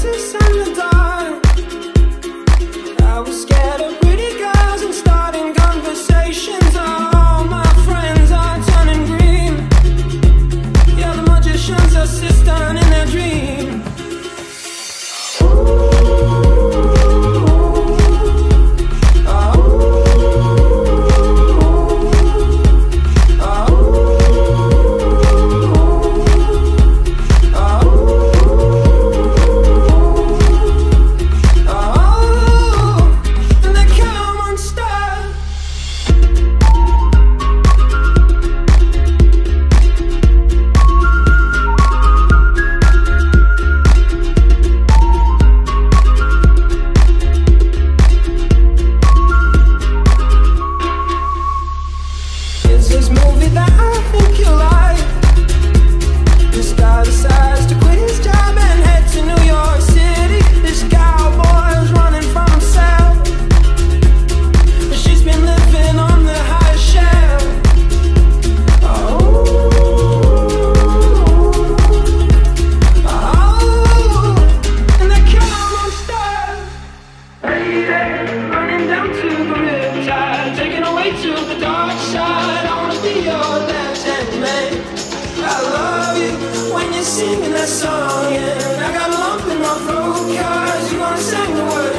roses in the dark. I was scared of pretty girls and starting conversations. All my friends are turning green. Yeah, the magician's assistant in their dream. This movie that I think you like. This guy decides to quit his job and head to New York City. This cowboy's running from himself. She's been living on the high shelf. And they kill our monsters. Lady, running down to the riptide, taken away to the dark side. I wanna be your left-hand man. I love you when you're singing that song, and I got a lump in my throat 'cause you wanna sing the word